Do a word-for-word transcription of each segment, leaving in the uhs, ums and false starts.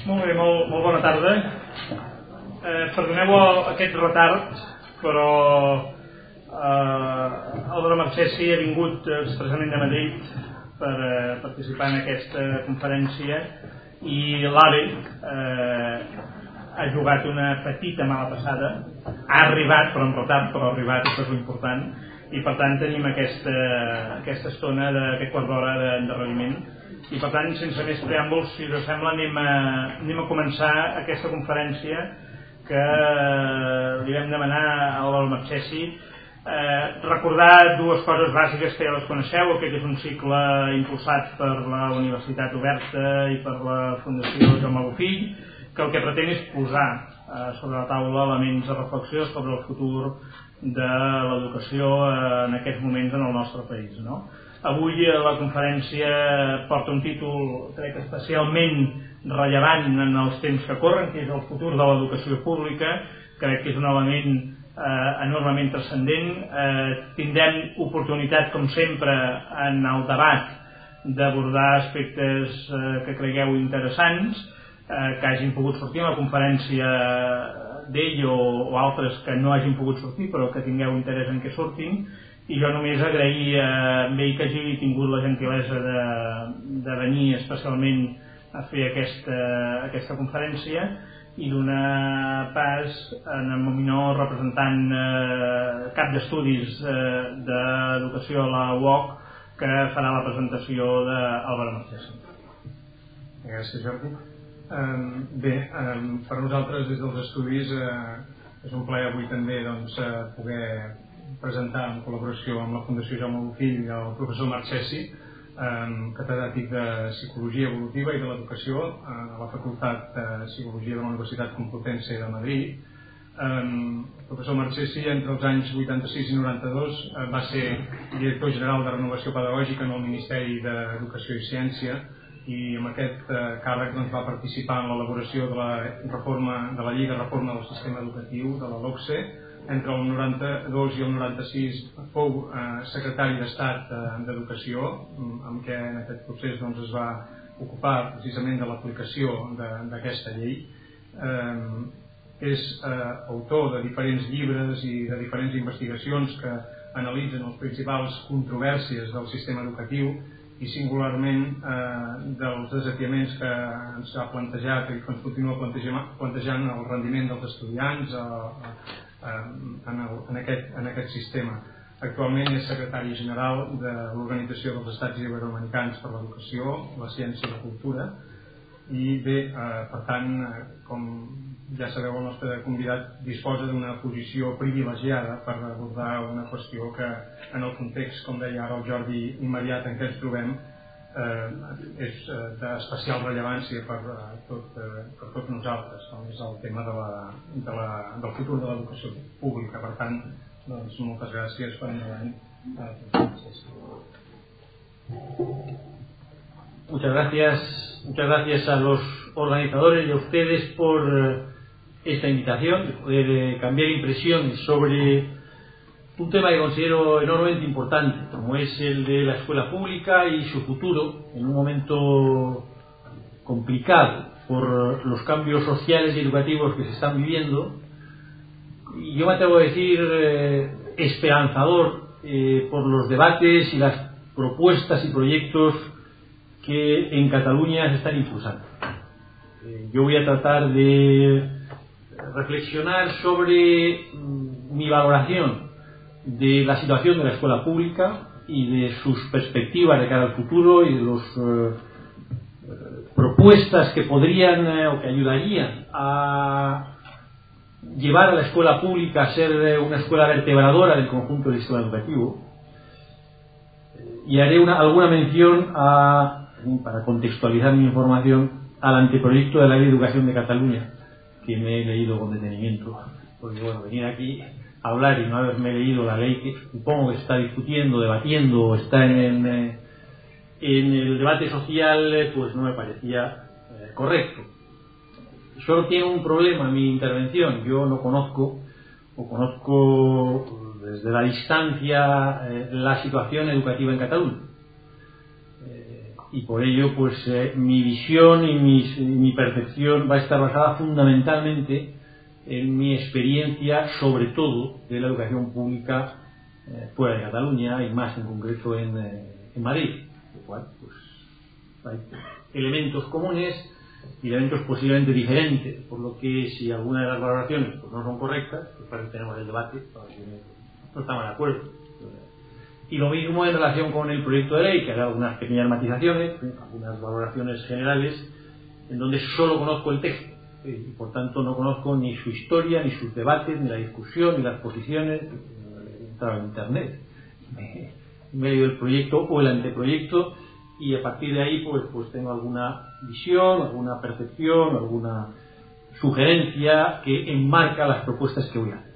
Molt bé, molt, molt bona tarda. Eh, perdoneu aquest retard, però eh, Álvaro Marchesi ha vingut expressament de Madrid per eh, participar en aquesta conferència i l'AVE eh, ha jugat una petita mala passada. Ha arribat, però en retard, però ha arribat, això és l'important, i per tant tenim aquesta, aquesta estona d'aquest quart d'hora d'endarreriment. I per tant, sense més preàmbuls, si us sembla, anem a, anem a començar aquesta conferència que li vam demanar a Álvaro Marchesi. Eh, recordar dues coses bàsiques que ja les coneixeu. Aquest és un cicle impulsat per la Universitat Oberta i per la Fundació Jaume Bofill, que el que pretén és posar eh, sobre la taula elements de reflexió sobre el futur de l'educació en aquests moments en el nostre país, no? Avui la conferència porta un títol, crec, especialment rellevant en els temps que corren, que és el futur de l'educació pública. Crec que és un element eh, enormement transcendent. Eh, tindrem oportunitat, com sempre, en el debat d'abordar aspectes eh, que cregueu interessants, eh, que hagin pogut sortir a la conferència d'ell o, o altres que no hagin pogut sortir però que tingueu interès en què surtin. I jo només agrair a ell que hagi tingut la gentilesa de, de venir especialment a fer aquesta, aquesta conferència i donar pas en el minor representant eh, cap d'estudis eh, d'educació a la U O C, que farà la presentació d'Álvaro Marchesi. Gràcies, Jordi. Um, bé, um, per nosaltres des dels estudis uh, és un plaer avui també doncs, uh, poder presentar en col·laboració amb la Fundació Jaume Bofill el professor Marchesi, um, catedràtic de Psicologia Evolutiva i de l'Educació uh, a la Facultat de Psicologia de la Universitat Complutense de Madrid. Um, el professor Marchesi entre els anys vuitanta-sis i noranta-dos uh, va ser director general de Renovació Pedagògica en el Ministeri d'Educació i Ciència, i amb aquest eh, càrrec doncs, va participar en l'elaboració de la reforma de la llei de reforma del sistema educatiu de la LOCSE. Entre el noranta-dos i el noranta-sis fou eh, secretari d'Estat eh, d'Educació, amb què en aquest procés doncs, es va ocupar precisament de l'aplicació d'aquesta llei. Eh, és eh, autor de diferents llibres i de diferents investigacions que analitzen les principals controvèrsies del sistema educatiu i singularment eh, dels desafiaments que ens ha plantejat i que ens continua plantejant el rendiment dels estudiants eh, eh, en, el, en, aquest, en aquest sistema. Actualment és secretari general de l'Organització dels Estats Iberoamericans per l'Educació, la Ciència i la Cultura, i bé, eh, per tant, eh, com ja sabeu, el nostre convidat disposa d'una posició privilegiada per abordar una qüestió que en el context, com deia ara el Jordi, immediat en què ens trobem eh, és eh, d'especial rellevància per, eh, tot, eh, per tots nosaltres, com és el tema de la, de la, del futur de l'educació pública. Per tant, doncs, moltes gràcies per endavant. Muchas gracias, muchas gracias a los organizadores y a ustedes por esta invitación de poder eh, cambiar impresiones sobre un tema que considero enormemente importante, como es el de la escuela pública y su futuro en un momento complicado por los cambios sociales y educativos que se están viviendo. Y yo me atrevo a decir eh, esperanzador eh, por los debates y las propuestas y proyectos que en Cataluña se están impulsando. Eh, yo voy a tratar de reflexionar sobre mm, mi valoración de la situación de la escuela pública y de sus perspectivas de cara al futuro y de las eh, propuestas que podrían eh, o que ayudarían a llevar a la escuela pública a ser eh, una escuela vertebradora del conjunto del sistema educativo. Y haré una, alguna mención a, para contextualizar mi información, al anteproyecto de la Ley de Educación de Cataluña, que me he leído con detenimiento, porque bueno, venir aquí a hablar y no haberme leído la ley que supongo que se está discutiendo, debatiendo o está en, en, en el debate social, pues no me parecía eh, correcto. Solo tiene un problema mi intervención. Yo no conozco o conozco desde la distancia eh, la situación educativa en Cataluña. Eh, y por ello pues eh, mi visión y mi, mi percepción va a estar basada fundamentalmente en mi experiencia, sobre todo de la educación pública eh, fuera de Cataluña y más en concreto en, eh, en Madrid, lo cual pues hay elementos comunes y elementos posiblemente diferentes, por lo que si alguna de las valoraciones pues, no son correctas, pues para eso tenemos el debate, para que no estamos de acuerdo. Y lo mismo en relación con el proyecto de ley, que hay algunas pequeñas matizaciones, algunas valoraciones generales, en donde solo conozco el texto, y por tanto no conozco ni su historia, ni sus debates, ni la discusión, ni las posiciones. He entrado en internet, me, me he leído el proyecto o el anteproyecto, y a partir de ahí pues, pues tengo alguna visión, alguna percepción, alguna sugerencia que enmarca las propuestas que voy a hacer.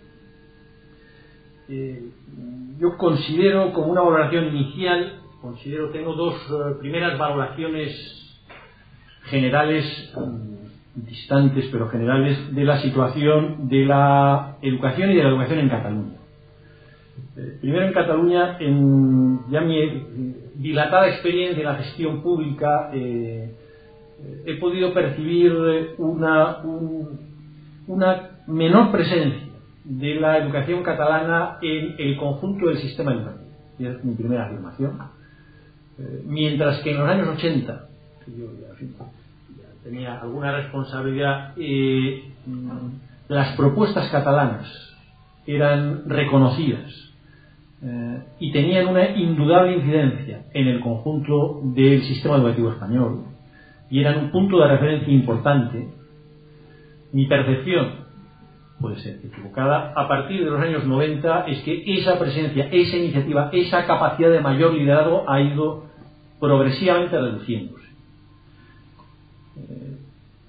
Eh, yo considero, como una valoración inicial, considero tengo dos eh, primeras valoraciones generales, um, distantes pero generales, de la situación de la educación y de la educación en Cataluña. Eh, primero en Cataluña, en ya mi dilatada experiencia en la gestión pública, eh, eh, he podido percibir una, un, una menor presencia de la educación catalana en el conjunto del sistema educativo. Y es mi primera afirmación. Eh, mientras que en los años ochenta, yo ya, ya tenía alguna responsabilidad, eh, las propuestas catalanas eran reconocidas eh, y tenían una indudable incidencia en el conjunto del sistema educativo español y eran un punto de referencia importante. Mi percepción, puede ser equivocada, a partir de los años noventa, es que esa presencia, esa iniciativa, esa capacidad de mayor liderazgo ha ido progresivamente reduciéndose. Eh,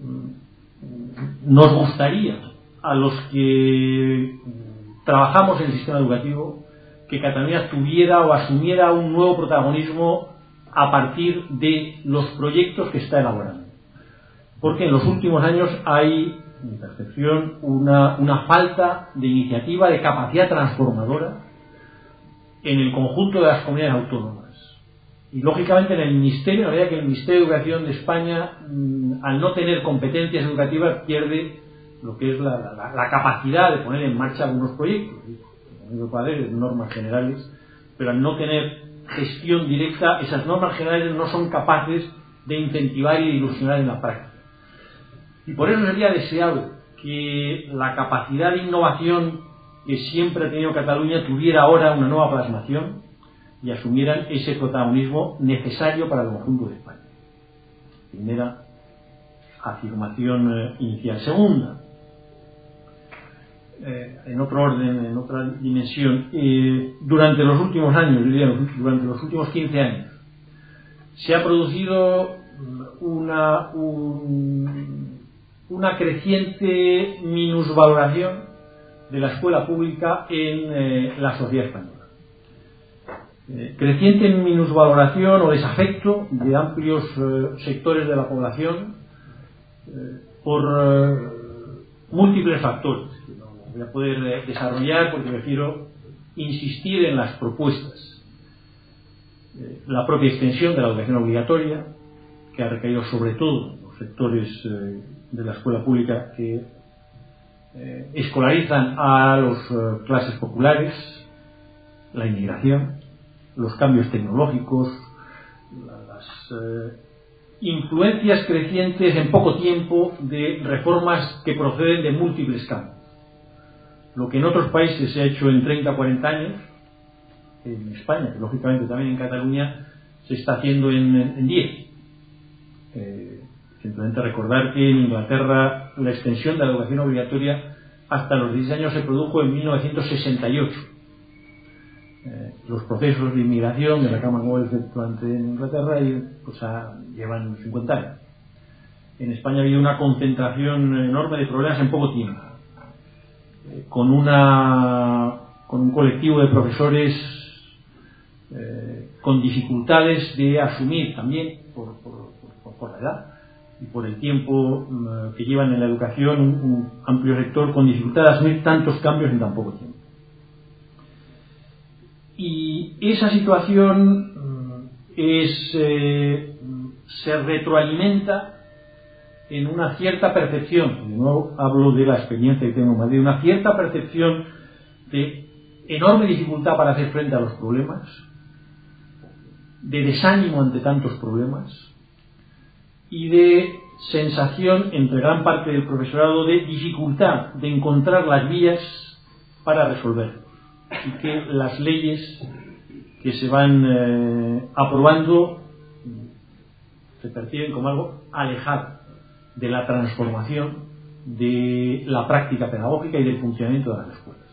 nos gustaría, a los que trabajamos en el sistema educativo, que Cataluña tuviera o asumiera un nuevo protagonismo a partir de los proyectos que está elaborando. Porque en los últimos años hay, en mi percepción, una, una falta de iniciativa, de capacidad transformadora en el conjunto de las comunidades autónomas. Y lógicamente en el Ministerio, la verdad que el Ministerio de Educación de España, mmm, al no tener competencias educativas, pierde lo que es la, la, la capacidad de poner en marcha algunos proyectos, como padres, normas generales, pero al no tener gestión directa, esas normas generales no son capaces de incentivar y de ilusionar en la práctica. Y por eso sería deseable que la capacidad de innovación que siempre ha tenido Cataluña tuviera ahora una nueva plasmación y asumieran ese protagonismo necesario para el conjunto de España. Primera afirmación eh, inicial. Segunda, eh, en otro orden, en otra dimensión, eh, durante los últimos años, diría, durante los últimos quince años, se ha producido una, un, una creciente minusvaloración de la escuela pública en eh, la sociedad española. Eh, creciente minusvaloración o desafecto de amplios eh, sectores de la población eh, por eh, múltiples factores que no voy a poder eh, desarrollar porque prefiero insistir en las propuestas. Eh, la propia extensión de la educación obligatoria, que ha recaído sobre todo en los sectores eh, de la escuela pública que eh, escolarizan a las eh, clases populares, la inmigración, los cambios tecnológicos, las eh, influencias crecientes en poco tiempo de reformas que proceden de múltiples campos. Lo que en otros países se ha hecho en treinta o cuarenta años, en España, lógicamente también en Cataluña, se está haciendo en, en diez. Eh, simplemente recordar que en Inglaterra la extensión de la educación obligatoria hasta los dieciséis años se produjo en mil novecientos sesenta y ocho. Eh, los procesos de inmigración de la Commonwealth durante en Inglaterra y, pues, a, llevan cincuenta años. En España ha habido una concentración enorme de problemas en poco tiempo, eh, con una con un colectivo de profesores eh, con dificultades de asumir también por, por, por, por la edad y por el tiempo eh, que llevan en la educación, un, un amplio sector con dificultad de asumir tantos cambios en tan poco tiempo. Y esa situación es eh, se retroalimenta en una cierta percepción, de nuevo hablo de la experiencia que tengo en Madrid, una cierta percepción de enorme dificultad para hacer frente a los problemas, de desánimo ante tantos problemas y de sensación entre gran parte del profesorado de dificultad de encontrar las vías para resolverlos, y que las leyes que se van eh, aprobando se perciben como algo alejado de la transformación de la práctica pedagógica y del funcionamiento de las escuelas.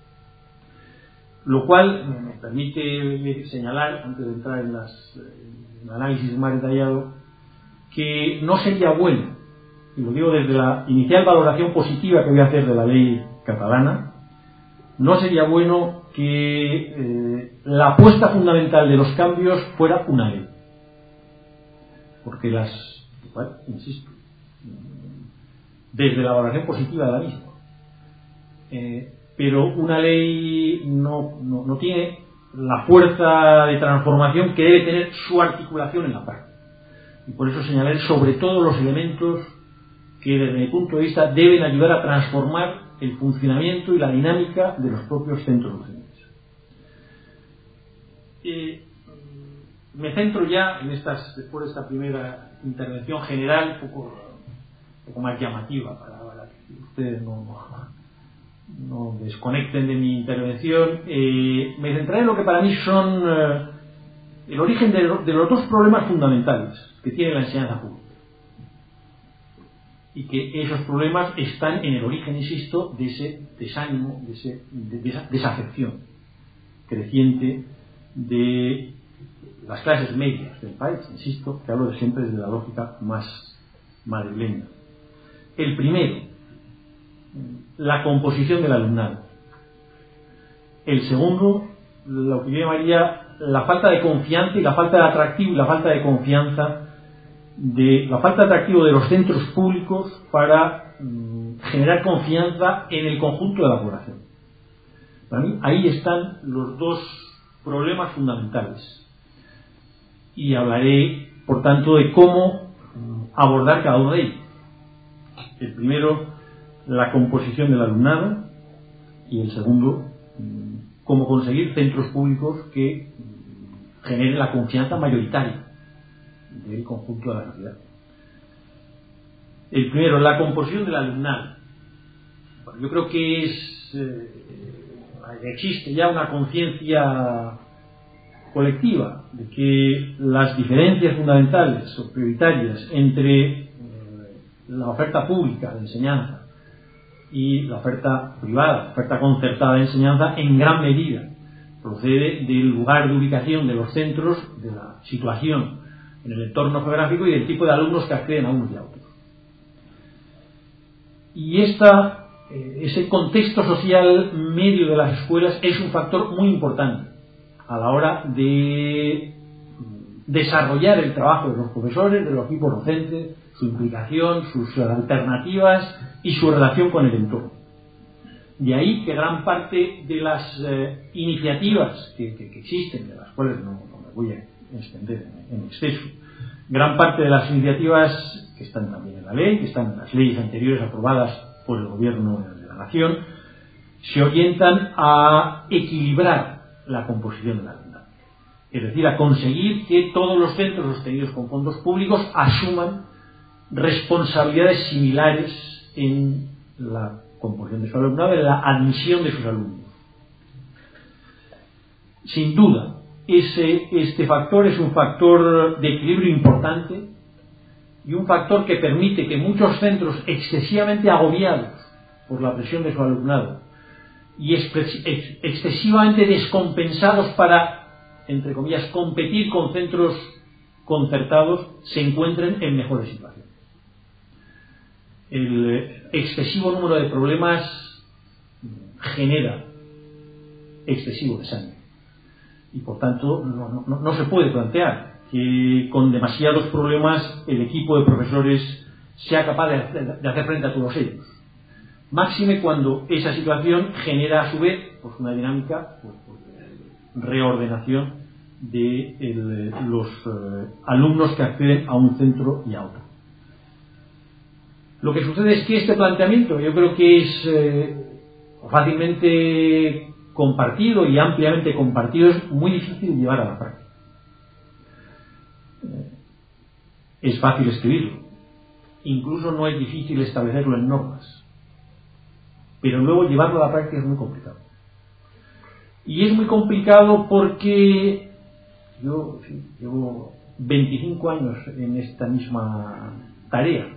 Lo cual me permite señalar, antes de entrar en, las, en el análisis más detallado, que no sería bueno, y lo digo desde la inicial valoración positiva que voy a hacer de la ley catalana, no sería bueno que eh, la apuesta fundamental de los cambios fuera una ley. Porque las, bueno, insisto, desde la valoración positiva de la misma, eh, pero una ley no, no, no tiene la fuerza de transformación que debe tener su articulación en la práctica, y por eso señalaré sobre todo los elementos que desde mi punto de vista deben ayudar a transformar el funcionamiento y la dinámica de los propios centros docentes. Eh, me centro ya en estas, después de esta primera intervención general, un poco, un poco más llamativa para, para que ustedes no, no desconecten de mi intervención. Eh, me centraré en lo que para mí son eh, el origen de, de los dos problemas fundamentales que tiene la enseñanza pública, y que esos problemas están en el origen, insisto, de ese desánimo, de, ese, de, de esa desafección creciente de las clases medias del país. Insisto que hablo de siempre desde la lógica más madrileña. El primero, la composición del alumnado. El segundo, lo que yo llamaría la falta de confianza y la falta de atractivo y la falta de confianza de la falta de atractivo de los centros públicos para mm, generar confianza en el conjunto de la población. Para mí ahí están los dos problemas fundamentales, y hablaré por tanto de cómo mm, abordar cada uno de ellos. El primero, la composición del alumnado, y el segundo, mm, cómo conseguir centros públicos que mm, generen la confianza mayoritaria del conjunto de la sociedad. El primero, la composición del alumnado. Bueno, yo creo que es eh, existe ya una conciencia colectiva de que las diferencias fundamentales o prioritarias entre eh, la oferta pública de enseñanza y la oferta privada, la oferta concertada de enseñanza, en gran medida procede del lugar de ubicación de los centros, de la situación en el entorno geográfico y del tipo de alumnos que acceden a unos y a otros. Y esta, eh, ese contexto social medio de las escuelas es un factor muy importante a la hora de desarrollar el trabajo de los profesores, de los equipos docentes, su implicación, sus alternativas y su relación con el entorno. De ahí que gran parte de las eh, iniciativas que, que, que existen, de las cuales no, no me voy a extender en exceso, gran parte de las iniciativas que están también en la ley, que están en las leyes anteriores aprobadas por el gobierno de la nación, se orientan a equilibrar la composición de la alumnado, es decir, a conseguir que todos los centros sostenidos con fondos públicos asuman responsabilidades similares en la composición de su alumnado, en la admisión de sus alumnos. Sin duda, Ese, este factor es un factor de equilibrio importante y un factor que permite que muchos centros excesivamente agobiados por la presión de su alumnado y ex, ex, excesivamente descompensados para, entre comillas, competir con centros concertados, se encuentren en mejores situaciones. El excesivo número de problemas genera excesivo desánimo. Y por tanto no, no, no se puede plantear que con demasiados problemas el equipo de profesores sea capaz de hacer, de hacer frente a todos ellos. Máxime cuando esa situación genera a su vez pues, una dinámica pues, pues, de reordenación de el, los eh, alumnos que acceden a un centro y a otro. Lo que sucede es que este planteamiento yo creo que es eh, fácilmente compartido y ampliamente compartido, es muy difícil de llevar a la práctica. Eh, es fácil escribirlo, incluso no es difícil establecerlo en normas, pero luego llevarlo a la práctica es muy complicado. Y es muy complicado porque yo sí, llevo veinticinco años en esta misma tarea.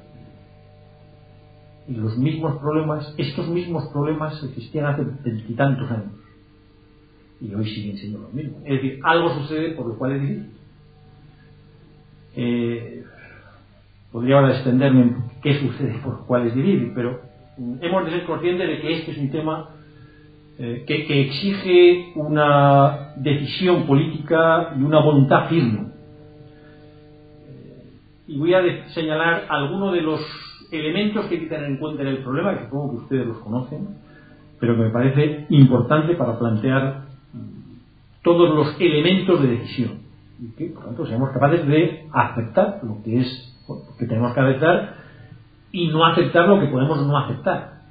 Y los mismos problemas, estos mismos problemas existían hace veintitantos años. Y hoy siguen siendo los mismos. Es decir, algo sucede por lo cual es difícil. Eh, podría ahora extenderme en qué sucede por lo cual es difícil, pero hemos de ser conscientes de que este es un tema eh, que, que exige una decisión política y una voluntad firme. Eh, y voy a de- señalar algunos de los elementos que hay que tener en cuenta en el problema, que supongo que ustedes los conocen, pero que me parece importante para plantear todos los elementos de decisión y que, por tanto, seamos capaces de aceptar lo que es, bueno, que tenemos que aceptar y no aceptar lo que podemos no aceptar.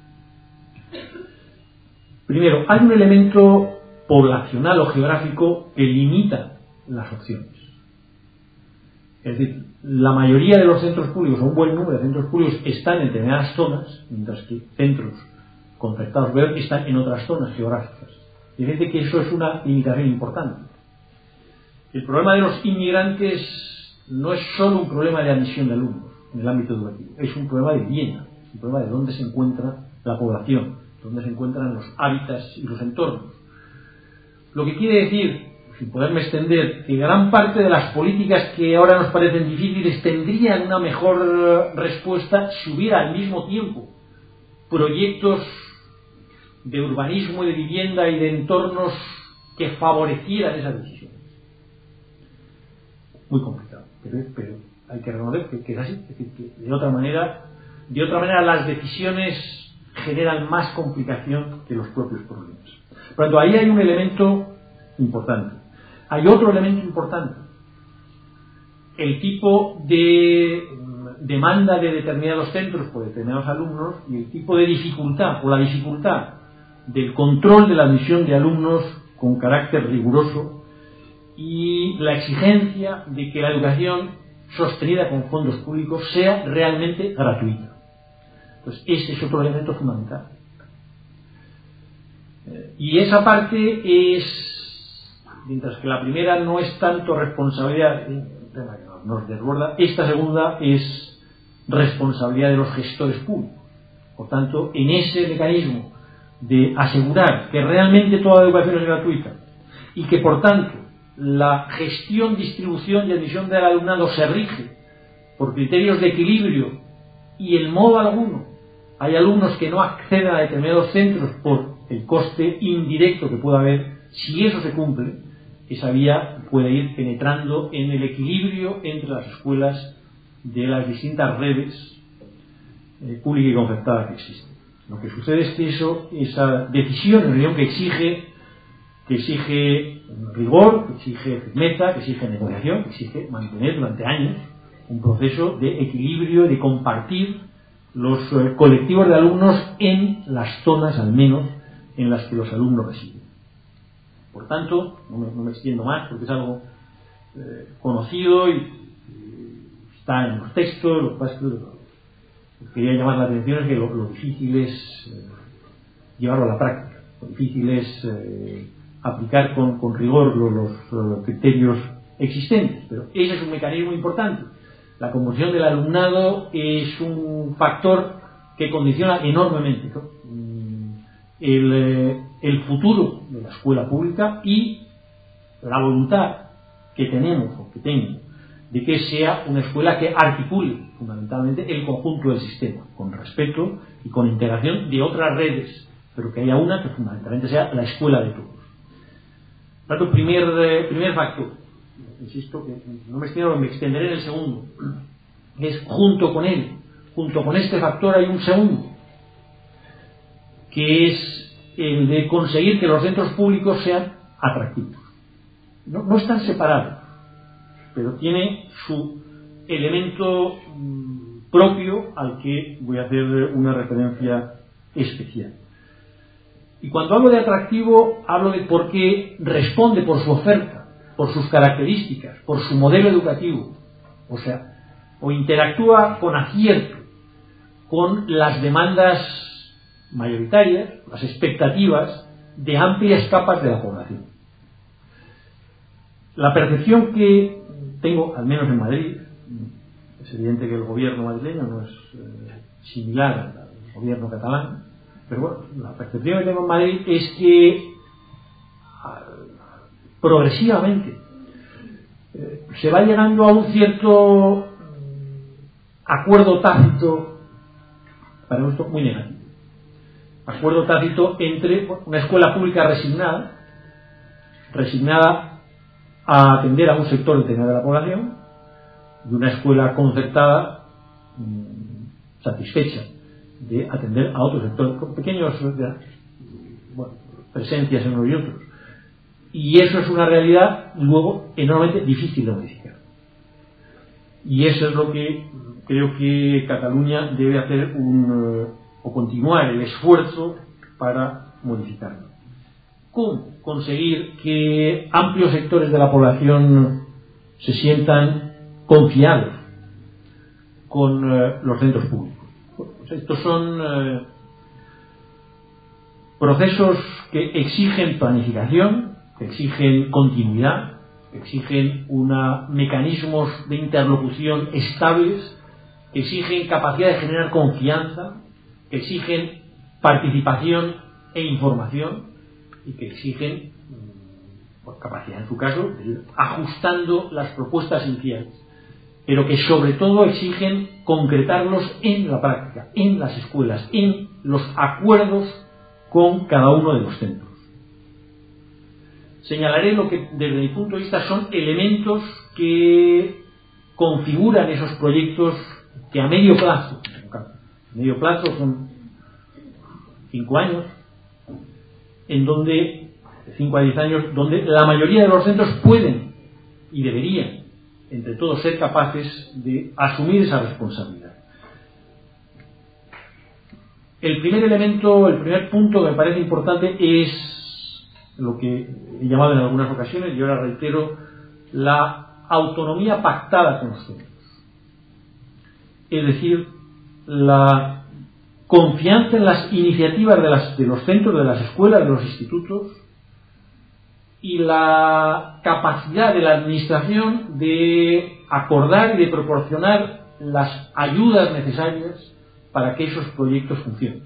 Primero, hay un elemento poblacional o geográfico que limita las opciones. Es decir, la mayoría de los centros públicos, o un buen número de centros públicos, están en determinadas zonas, mientras que centros concertados están en otras zonas geográficas. Es decir, que eso es una limitación importante. El problema de los inmigrantes no es solo un problema de admisión de alumnos en el ámbito educativo, es un problema de vivienda, es un problema de dónde se encuentra la población, dónde se encuentran los hábitats y los entornos. Lo que quiere decir, sin poderme extender, que gran parte de las políticas que ahora nos parecen difíciles tendrían una mejor respuesta si hubiera al mismo tiempo proyectos de urbanismo y de vivienda y de entornos que favorecieran esas decisiones. Muy complicado, pero, pero hay que reconocer que, que es así, es decir, que de otra manera, de otra manera las decisiones generan más complicación que los propios problemas. Por lo tanto, ahí hay un elemento importante. Hay otro elemento importante. El tipo de demanda de determinados centros por determinados alumnos y el tipo de dificultad o la dificultad del control de la admisión de alumnos con carácter riguroso y la exigencia de que la educación sostenida con fondos públicos sea realmente gratuita. Entonces, ese es otro elemento fundamental. Y esa parte es, mientras que la primera no es tanto responsabilidad, nos desborda, esta segunda es responsabilidad de los gestores públicos. Por tanto, en ese mecanismo de asegurar que realmente toda la educación es gratuita y que, por tanto, la gestión, distribución y admisión del alumnado se rige por criterios de equilibrio y en modo alguno hay alumnos que no acceden a determinados centros por el coste indirecto que pueda haber. Si eso se cumple, esa vía puede ir penetrando en el equilibrio entre las escuelas de las distintas redes eh, pública y concertada que existen. Lo que sucede es que eso, esa decisión, en realidad, que exige que exige rigor, que exige firmeza, que exige negociación, que exige mantener durante años un proceso de equilibrio, de compartir los eh, colectivos de alumnos en las zonas, al menos, en las que los alumnos residen. Por tanto, no me, no me extiendo más porque es algo eh, conocido y, y está en los textos. Lo que pasa es que lo, lo que quería llamar la atención es que lo, lo difícil es eh, llevarlo a la práctica, lo difícil es eh, aplicar con, con rigor los, los criterios existentes, pero ese es un mecanismo importante. La conversión del alumnado es un factor que condiciona enormemente, ¿no?, el, el futuro de la escuela pública y la voluntad que tenemos o que tengo de que sea una escuela que articule fundamentalmente el conjunto del sistema, con respeto y con integración de otras redes, pero que haya una que fundamentalmente sea la escuela de todos. Por tanto, primer, eh, primer factor, insisto, que no me extiendo, me extenderé en el segundo, es junto con él, junto con este factor hay un segundo, que es el de conseguir que los centros públicos sean atractivos. no, no están separados, pero tiene su elemento mmm, propio al que voy a hacer una referencia especial. Y cuando hablo de atractivo, hablo de por qué responde por su oferta, por sus características, por su modelo educativo, o sea, o interactúa con acierto con las demandas mayoritarias, las expectativas de amplias capas de la población. La percepción que tengo, al menos en Madrid, es evidente que el gobierno madrileño no es eh, similar al gobierno catalán, pero bueno, la percepción que tengo en Madrid es que progresivamente eh, se va llegando a un cierto acuerdo tácito, para esto muy negativo, acuerdo tácito entre una escuela pública resignada, resignada a atender a un sector determinado de la población, y una escuela concertada mmm, satisfecha de atender a otros sectores con pequeños bueno, presencias en unos y otros. Y eso es una realidad luego enormemente difícil de modificar. Y eso es lo que creo que Cataluña debe hacer un, o continuar el esfuerzo para modificarlo. ¿Cómo conseguir que amplios sectores de la población se sientan confiados con eh, los centros públicos? Pues estos son eh, procesos que exigen planificación, que exigen continuidad, que exigen una, mecanismos de interlocución estables, que exigen capacidad de generar confianza, que exigen participación e información y que exigen, por capacidad en su caso, de ir ajustando las propuestas iniciales, pero que sobre todo exigen concretarlos en la práctica, en las escuelas, en los acuerdos con cada uno de los centros. Señalaré lo que desde mi punto de vista son elementos que configuran esos proyectos que a medio plazo, a medio plazo son cinco años, en donde, cinco a diez años, donde la mayoría de los centros pueden y deberían, entre todos, ser capaces de asumir esa responsabilidad. El primer elemento, el primer punto que me parece importante es lo que he llamado en algunas ocasiones, y ahora reitero, la autonomía pactada con los centros. Es decir, la confianza en las iniciativas de, las, de los centros, de las escuelas, de los institutos, y la capacidad de la administración de acordar y de proporcionar las ayudas necesarias para que esos proyectos funcionen.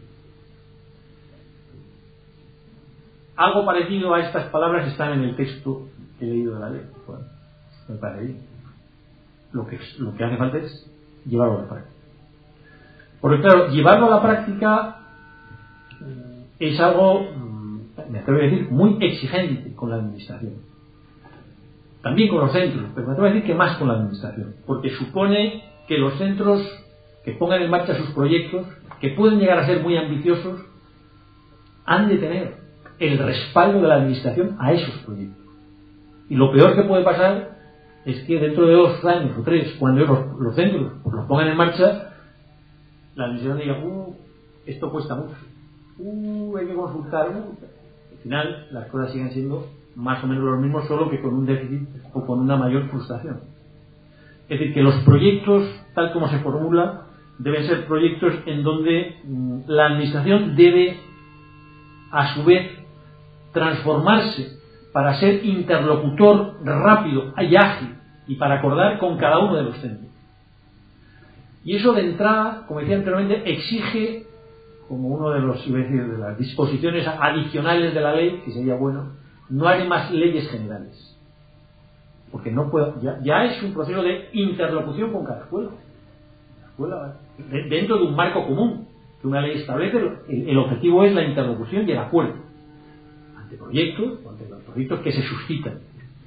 Algo parecido a estas palabras están en el texto que he leído de la ley. Bueno, me parece bien. Lo que, lo que hace falta es llevarlo a la práctica. Porque claro, llevarlo a la práctica es algo, me atrevo a decir, muy exigente con la administración. También con los centros, pero me atrevo a decir que más con la administración. Porque supone que los centros que pongan en marcha sus proyectos, que pueden llegar a ser muy ambiciosos, han de tener el respaldo de la administración a esos proyectos. Y lo peor que puede pasar es que dentro de dos años o tres, cuando los, los centros pues, los pongan en marcha, la administración diga, uh, esto cuesta mucho, uh, hay que consultar, uh. Al final las cosas siguen siendo más o menos lo mismo, solo que con un déficit o con una mayor frustración. Es decir, que los proyectos, tal como se formula, deben ser proyectos en donde mmm, la administración debe, a su vez, transformarse para ser interlocutor rápido y ágil y para acordar con cada uno de los centros. Y eso de entrada, como decía anteriormente, exige, como uno de los, iba a decir, de las disposiciones adicionales de la ley, que sería bueno, no haré más leyes generales. Porque no puedo, ya, ya es un proceso de interlocución con cada escuela. La escuela de, dentro de un marco común que una ley establece, el, el objetivo es la interlocución y el acuerdo ante proyectos, ante los proyectos que se suscitan.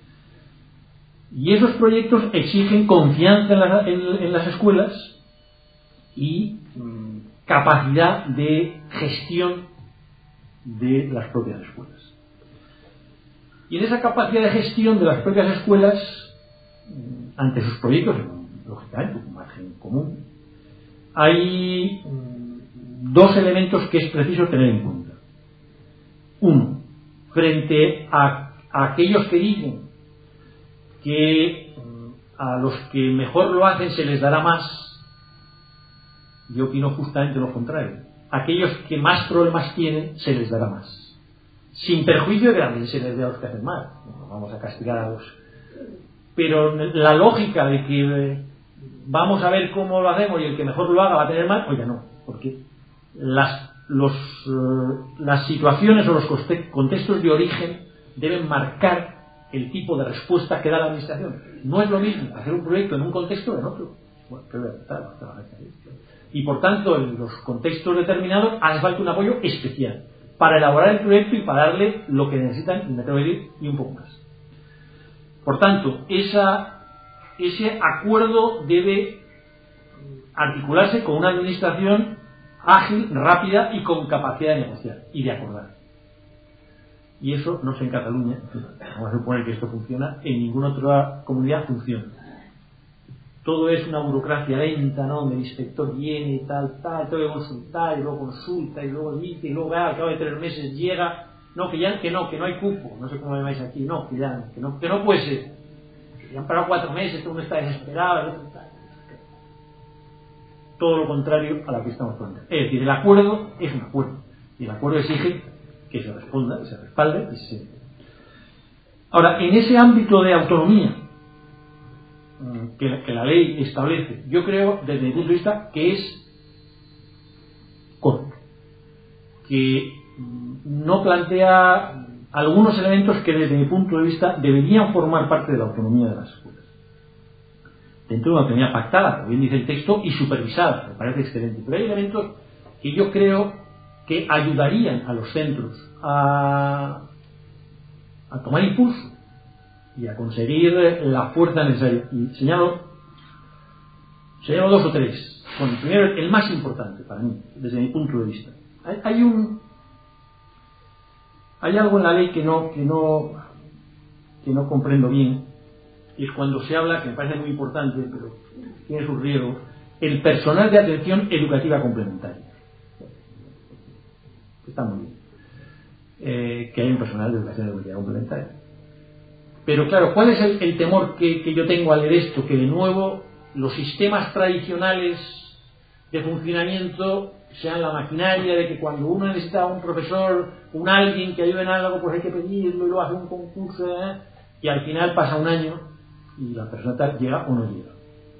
Y esos proyectos exigen confianza en, la, en, en las escuelas y mmm, capacidad de gestión de las propias escuelas. Y en esa capacidad de gestión de las propias escuelas, ante sus proyectos, lógicamente, un margen común, hay dos elementos que es preciso tener en cuenta. Uno, frente a, a aquellos que dicen que a los que mejor lo hacen se les dará más, yo opino justamente lo contrario. Aquellos que más problemas tienen se les dará más, sin perjuicio de que también se les dé a los que hacen mal. No vamos a castigar a los... Pero la lógica de que vamos a ver cómo lo hacemos y el que mejor lo haga va a tener mal, oye, no, porque las, los, uh, las situaciones o los contextos de origen deben marcar el tipo de respuesta que da la administración. No es lo mismo hacer un proyecto en un contexto que en otro. Bueno, y por tanto, en los contextos determinados hace falta un apoyo especial para elaborar el proyecto y para darle lo que necesitan, me atrevo a decir, y un poco más. Por tanto, esa, ese acuerdo debe articularse con una administración ágil, rápida y con capacidad de negociar y de acordar. Y eso no sé en Cataluña, vamos a suponer que esto funciona, en ninguna otra comunidad funciona. Todo es una burocracia lenta, ¿no? El inspector viene y tal, tal, tengo que consultar y luego consulta y luego dice y luego ah, al cabo de tres meses llega, no, que ya que no, que no hay cupo, no sé cómo lo llamáis aquí, no, que ya, que no, que no puede ser. Que ya han parado cuatro meses, todo uno está desesperado, el otro está... Todo lo contrario a lo que estamos planteando. Es decir, el acuerdo es un acuerdo y el acuerdo exige que se responda, que se respalde y se... Ahora, en ese ámbito de autonomía que la, que la ley establece, yo creo, desde mi punto de vista, que es corto, que no plantea algunos elementos que desde mi punto de vista deberían formar parte de la autonomía de las escuelas, dentro de una autonomía pactada, como bien dice el texto, y supervisada, me parece excelente. Pero hay elementos que yo creo que ayudarían a los centros a, a tomar impulso y a conseguir la fuerza necesaria. Y señalo, señalo dos o tres. Bueno, primero, el más importante para mí, desde mi punto de vista. Hay, hay un hay algo en la ley que no que no que no comprendo bien, y es cuando se habla, que me parece muy importante, pero tiene sus riesgos, el personal de atención educativa complementaria. Está muy bien eh, que hay un personal de educación educativa complementaria. Pero claro, ¿cuál es el, el temor que, que yo tengo al leer esto? Que de nuevo los sistemas tradicionales de funcionamiento sean la maquinaria de que cuando uno necesita un profesor, un alguien que ayude en algo, pues hay que pedirlo y luego hace un concurso, ¿eh? Y al final pasa un año y la persona tal llega o no llega.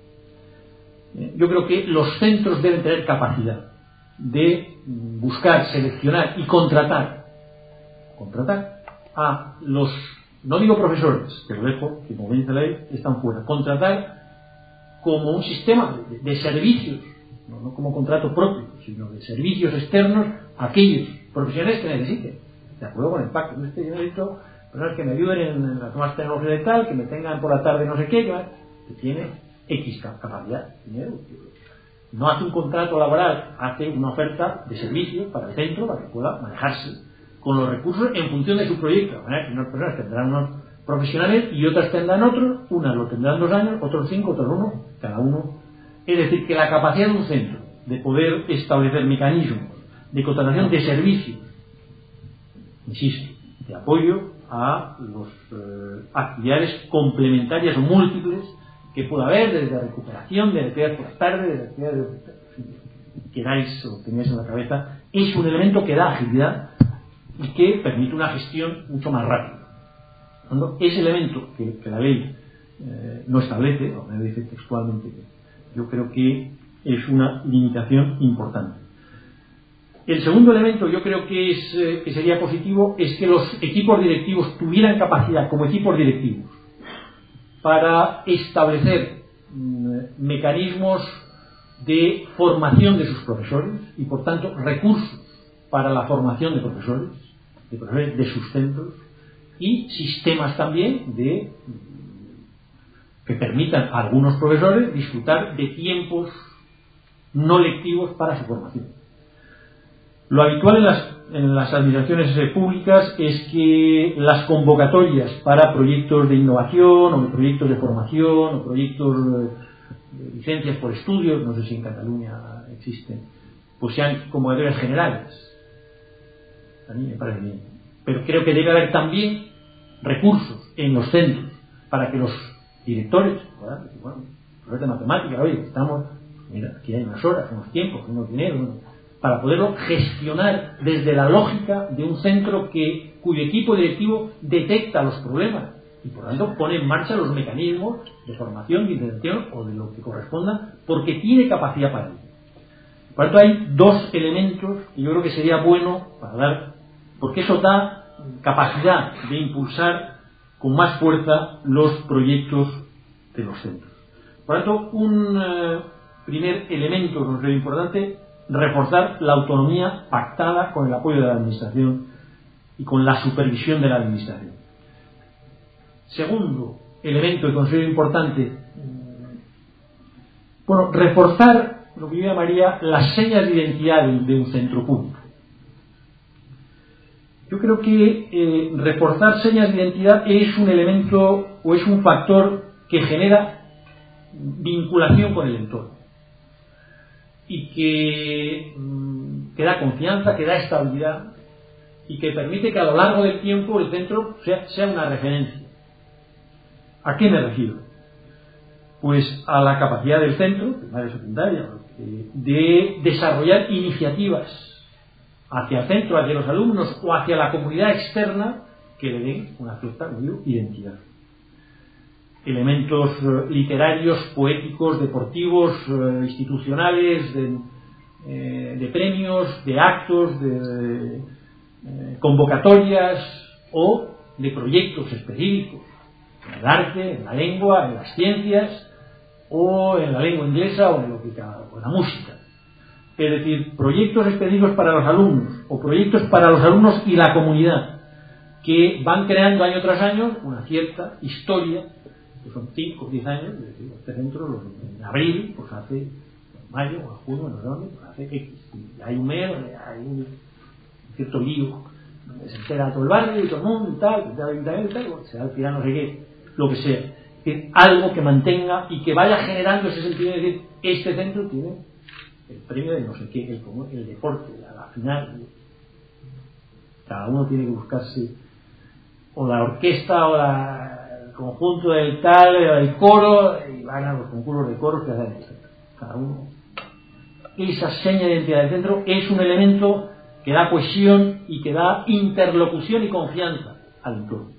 Eh, yo creo que los centros deben tener capacidad de buscar, seleccionar y contratar contratar a los, no digo profesores, pero dejo que como dice la ley están fuera, contratar como un sistema de, de servicios, no, no como contrato propio, sino de servicios externos a aquellos profesionales que necesiten, de acuerdo con el pacto. No estoy, yo necesito personas que me ayuden en, en las nuevas tecnologías de tal, que me tengan por la tarde no sé qué, que, que tiene X capacidad, dinero. No hace un contrato laboral, hace una oferta de servicio para el centro para que pueda manejarse con los recursos en función de su proyecto. De manera que unas personas tendrán unos profesionales y otras tendrán otros, unas lo tendrán dos años, otros cinco, otros uno, cada uno. Es decir, que la capacidad de un centro de poder establecer mecanismos de contratación de servicios, insisto, de apoyo a las eh, actividades complementarias o múltiples que pueda haber, desde recuperación, de actividades por la tarde, de actividades que queráis o tenéis en la cabeza, es un elemento que da agilidad y que permite una gestión mucho más rápida. Cuando ese elemento que, que la ley eh, no establece, o me dice textualmente, yo creo que es una limitación importante. El segundo elemento, yo creo que, es, eh, que sería positivo, es que los equipos directivos tuvieran capacidad, como equipos directivos, para establecer mm, mecanismos de formación de sus profesores y, por tanto, recursos para la formación de profesores, de profesores de sus centros, y sistemas también de que permitan a algunos profesores disfrutar de tiempos no lectivos para su formación. Lo habitual en las en las administraciones públicas es que las convocatorias para proyectos de innovación o proyectos de formación o proyectos de licencias por estudios, no sé si en Cataluña existen, pues sean convocatorias generales. A mí me parece bien. Pero creo que debe haber también recursos en los centros para que los directores puedan decir, bueno, profesor de matemáticas, oye, estamos, mira, aquí hay unas horas, unos tiempos, unos dinero, unos, para poderlo gestionar desde la lógica de un centro que cuyo equipo directivo detecta los problemas y por lo tanto pone en marcha los mecanismos de formación, de intervención o de lo que corresponda, porque tiene capacidad para ello. Por lo tanto, hay dos elementos que yo creo que sería bueno para dar, porque eso da capacidad de impulsar con más fuerza los proyectos de los centros. Por lo tanto, un eh, primer elemento que nos es importante, reforzar la autonomía pactada con el apoyo de la administración y con la supervisión de la administración. Segundo elemento que considero importante, bueno, reforzar lo que yo llamaría las señas de identidad de, de un centro público. Yo creo que eh, reforzar señas de identidad es un elemento o es un factor que genera vinculación con el entorno y que, mm, que da confianza, que da estabilidad y que permite que a lo largo del tiempo el centro sea, sea una referencia. ¿A qué me refiero? Pues a la capacidad del centro, primaria y secundaria, de desarrollar iniciativas hacia el centro, hacia los alumnos o hacia la comunidad externa que le den una cierta identidad. Elementos eh, literarios, poéticos, deportivos, eh, institucionales, de, eh, de premios, de actos, de, de eh, convocatorias o de proyectos específicos en el arte, en la lengua, en las ciencias o en la lengua inglesa o en, lo que, o en la música. Es decir, proyectos específicos para los alumnos o proyectos para los alumnos y la comunidad que van creando año tras año una cierta historia, que son cinco o diez años. Es decir, este centro en abril, pues hace en mayo o en junio, no sé dónde, pues hace X. Y hay un mes, hay un cierto lío, donde se entera todo el barrio y todo el mundo y tal, y tal, y tal, y tal, y se da al final no sé qué, lo que sea. Es decir, algo que mantenga y que vaya generando ese sentido de decir, este centro tiene el premio de no sé qué, el, el deporte, la, la final. Cada uno tiene que buscarse o la orquesta o la, el conjunto del tal, el coro, y van a los concursos de coros que hacen el centro. Cada uno. Esa seña de identidad del centro es un elemento que da cohesión y que da interlocución y confianza al entorno.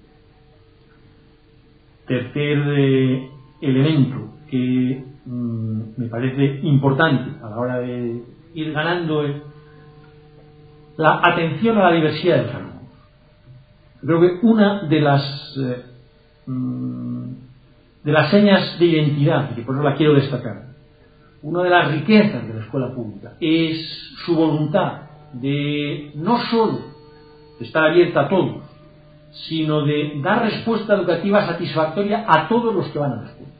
Tercer eh, elemento que mmm, me parece importante a la hora de ir ganando es la atención a la diversidad de los alumnos. Creo que una de las eh, mmm, de las señas de identidad, y por eso la quiero destacar, una de las riquezas de la escuela pública es su voluntad de no solo estar abierta a todos, sino de dar respuesta educativa satisfactoria a todos los que van a la escuela.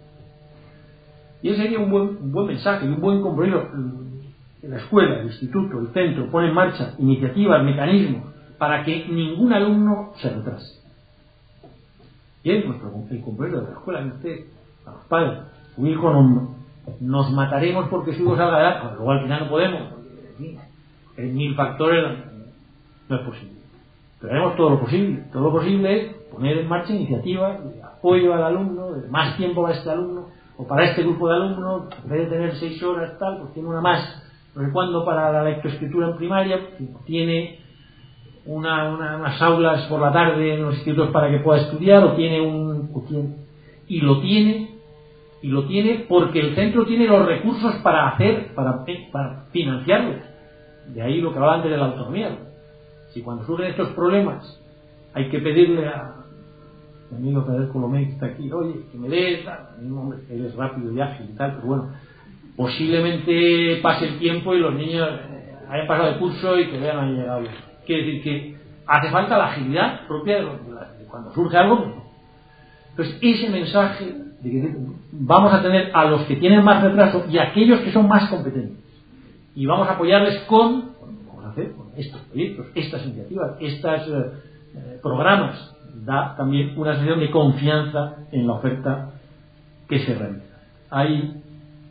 Y ese sería un buen, un buen mensaje y un buen compromiso. La escuela, el instituto, el centro pone en marcha iniciativas, mecanismos para que ningún alumno se retrase. Y es nuestro, el compromiso de la escuela, de usted, a los padres. Un hijo no, nos mataremos porque su hijo salga adelante, bueno, luego al final no podemos, porque hay mil factores, no es posible. Pero haremos todo lo posible. Todo lo posible es poner en marcha iniciativas de apoyo al alumno, de más tiempo para este alumno, o para este grupo de alumnos, en vez de tener seis horas tal, pues tiene una más, no sé cuándo, para la lectoescritura en primaria, tiene una, una, unas aulas por la tarde en los institutos para que pueda estudiar, o tiene un... O tiene, y lo tiene, y lo tiene porque el centro tiene los recursos para hacer, para, para financiarlo. De ahí lo que hablaba antes de la autonomía. Si cuando surgen estos problemas hay que pedirle a mi amigo Federico Colomé, que está aquí, oye, que me dé tal, hombre, él es rápido y ágil y tal, pero bueno, posiblemente pase el tiempo y los niños eh, hayan pasado el curso y que vean han llegado. Quiere decir que hace falta la agilidad propia de, lo, de, la, de cuando surge algo. Entonces ese mensaje de que vamos a tener a los que tienen más retraso y a aquellos que son más competentes y vamos a apoyarles con, vamos a hacer, con estos proyectos, estas iniciativas, estos eh, programas, da también una sensación de confianza en la oferta que se realiza. Hay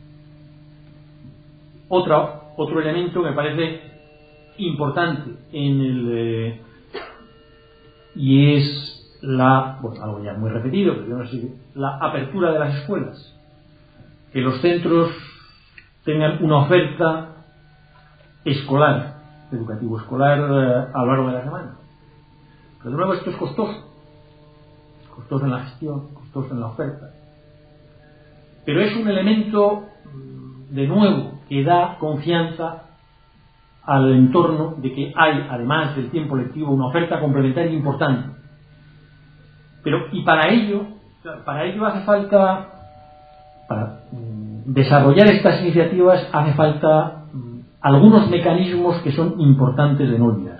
otra, otro elemento que me parece importante en el eh, y es la, bueno, algo ya muy repetido, pero yo no sé, la apertura de las escuelas, que los centros tengan una oferta escolar, educativo escolar eh, a lo largo de la semana. Pero de nuevo esto es costoso, costoso en la gestión, costoso en la oferta, pero es un elemento de nuevo que da confianza al entorno de que hay, además del tiempo lectivo, una oferta complementaria importante. Pero, y para ello, para ello hace falta, para mm, desarrollar estas iniciativas, hace falta mm, algunos mecanismos que son importantes de no olvidar.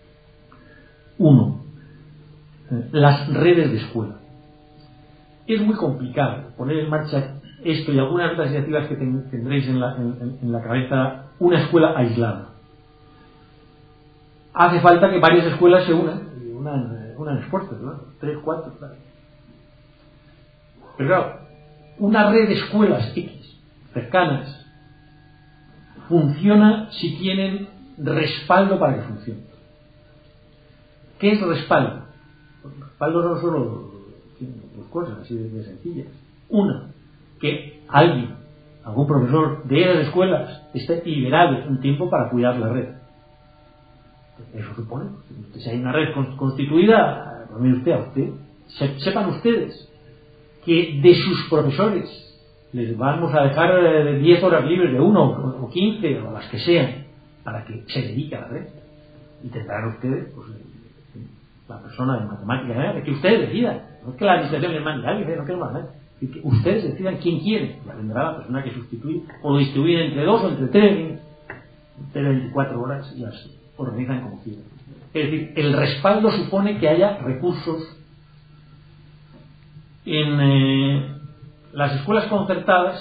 Uno, eh, las redes de escuela. Es muy complicado poner en marcha esto y algunas otras iniciativas que ten, tendréis en la, en, en la cabeza, una escuela aislada. Hace falta que varias escuelas se unan, unan, unan esfuerzos, ¿no? Tres, cuatro, claro. Pero claro, una red de escuelas X, cercanas, funciona si tienen respaldo para que funcione. ¿Qué es respaldo? Respaldo no solo dos cosas así de sencillas. Una, que alguien, algún profesor de esas escuelas esté liberado un tiempo para cuidar la red. Eso supone, si hay una red constituida, pues mire usted, a usted, sepan ustedes que de sus profesores les vamos a dejar diez horas libres de uno o quince o las que sean para que se dedique a la red, y tendrán ustedes pues, la persona de matemáticas, ¿eh? Que ustedes decidan, no es que la administración les mande a alguien, no queremos nada, y que ustedes decidan quién quiere, ya vendrá la persona que sustituye o lo distribuyen entre dos o entre tres, entre veinticuatro horas y así organizan como quieran. Es decir, el respaldo supone que haya recursos. En eh, las escuelas concertadas,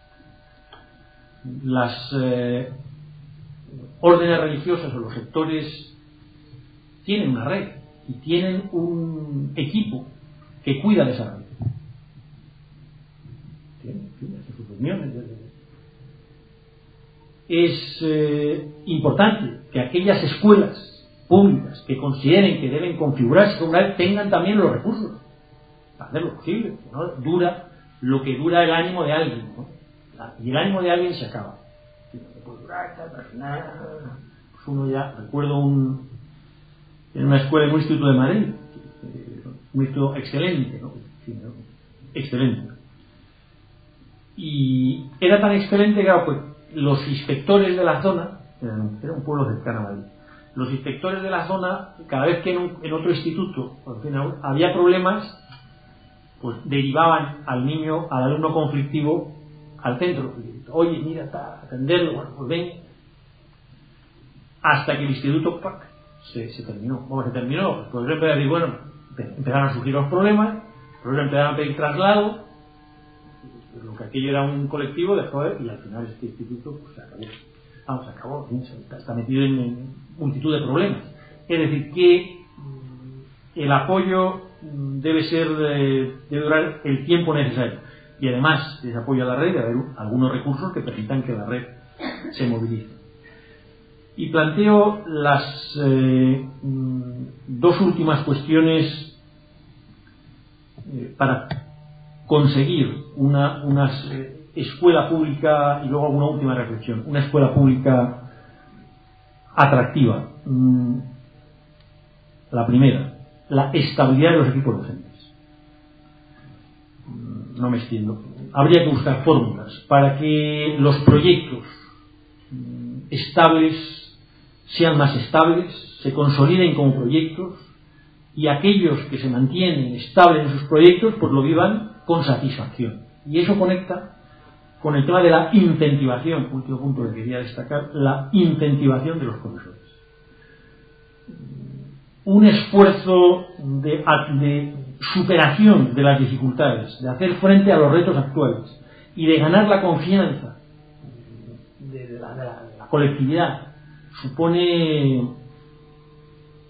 las eh, órdenes religiosas o los sectores tienen una red y tienen un equipo que cuida de esa red. Tienen, tienen sus reuniones. Es eh, importante que aquellas escuelas públicas que consideren que deben configurarse como una red tengan también los recursos para hacer lo posible, ¿no? Dura lo que dura el ánimo de alguien, ¿no? Y el ánimo de alguien se acaba. No puede durar, al final, pues uno ya, recuerdo un, en una escuela en un instituto de Madrid, un instituto excelente, ¿no? Excelente. Y era tan excelente que, claro, pues, los inspectores de la zona, era un pueblo cercano a Madrid, los inspectores de la zona, cada vez que en, un, en otro instituto por fin, había problemas, pues derivaban al niño, al alumno conflictivo, al centro. Oye, mira, está, atenderlo, bueno, pues ven. Hasta que el instituto ¡pac! Se, se terminó. ¿Cómo se terminó? Pues empezó a decir, bueno, empezaron a surgir los problemas, los empezaron a pedir traslado. Lo que aquello era un colectivo dejó de, y al final este instituto pues, se acabó. Vamos, se acabó, está, está metido en, en multitud de problemas. Es decir, que el apoyo debe ser de, debe durar el tiempo necesario, y además de ese apoyo a la red debe haber algunos recursos que permitan que la red se movilice. Y planteo las eh, dos últimas cuestiones eh, para conseguir una, una escuela pública, y luego alguna última reflexión, una escuela pública atractiva. La primera, la estabilidad de los equipos docentes. No me extiendo. Habría que buscar fórmulas para que los proyectos estables sean más estables, se consoliden como proyectos, y aquellos que se mantienen estables en sus proyectos pues lo vivan con satisfacción. Y eso conecta con el tema de la incentivación, último punto que quería destacar, la incentivación de los profesores. Un esfuerzo de, de superación de las dificultades, de hacer frente a los retos actuales y de ganar la confianza de la, de la, de la colectividad supone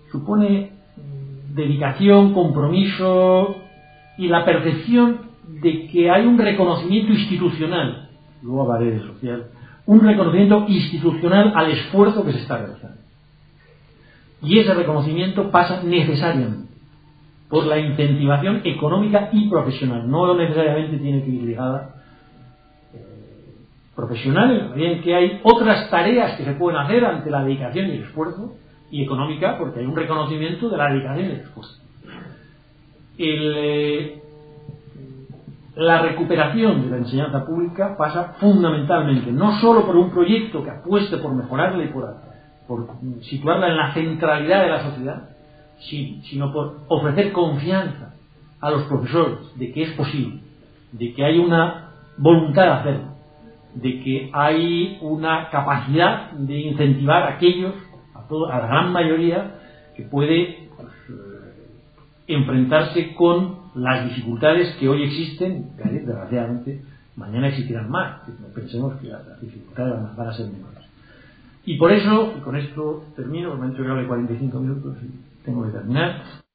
supone dedicación, compromiso y la percepción de que hay un reconocimiento institucional, luego hablaré de social, un reconocimiento institucional al esfuerzo que se está realizando. Y ese reconocimiento pasa necesariamente por la incentivación económica y profesional. No necesariamente tiene que ir ligada eh, profesional, bien que hay otras tareas que se pueden hacer ante la dedicación y el esfuerzo, y económica, porque hay un reconocimiento de la dedicación y el esfuerzo. El, eh, la recuperación de la enseñanza pública pasa fundamentalmente, no solo por un proyecto que apueste por mejorarla y por, por situarla en la centralidad de la sociedad, sino por ofrecer confianza a los profesores de que es posible, de que hay una voluntad de hacerlo, de que hay una capacidad de incentivar a aquellos, a, todo, a la gran mayoría, que puede pues, enfrentarse con las dificultades que hoy existen, que desgraciadamente mañana existirán más, pensemos que las dificultades van a ser menores. Y por eso, y con esto termino, me han hecho que hable cuarenta y cinco minutos y tengo que terminar.